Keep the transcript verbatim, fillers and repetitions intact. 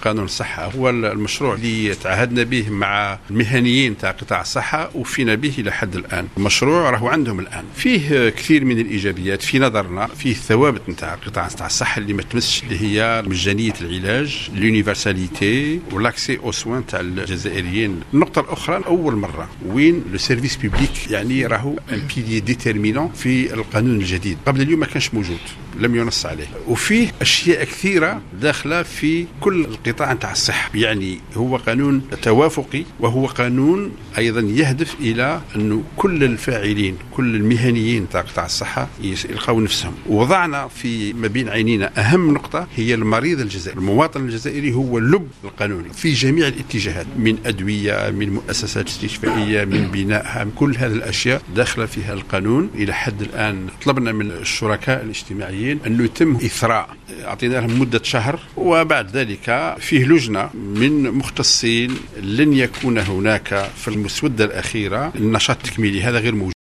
قانون الصحة هو المشروع اللي تعهدنا به مع المهنيين تاع قطاع الصحة وفينا به إلى حد الآن. المشروع راهو عندهم الآن فيه كثير من الإيجابيات في نظرنا، فيه الثوابت نتاع قطاع الصحة اللي ما تمسش، اللي هي مجانية العلاج، l'universalité والاكسي او سوان تاع الجزائريين. النقطة الأخرى أول مرة وين لو سيرفيس بيبليك يعني راهو ان بيلي ديتيرمينون في القانون الجديد، قبل اليوم ما كانش موجود، لم ينص عليه. وفيه أشياء كثيرة داخلة في كل القطاع نتاع الصحة، يعني هو قانون توافقي وهو قانون أيضا يهدف إلى أنه كل الفاعلين كل المهنيين تاع قطاع الصحة يلقاو نفسهم. وضعنا في ما بين عينينا أهم نقطة هي المريض الجزائري، المواطن الجزائري هو اللب القانوني في جميع الاتجاهات، من أدوية، من مؤسسات استشفائية، من بنائها، كل هذه الأشياء داخلة فيها القانون. إلى حد الآن طلبنا من الشركاء الاجتماعيين أنه يتم إثراء، أعطينا لهم مدة شهر، وبعد ذلك فيه لجنة من مختصين لن يكون هناك في المسودة الأخيرة النشاط التكميلي، هذا غير موجود.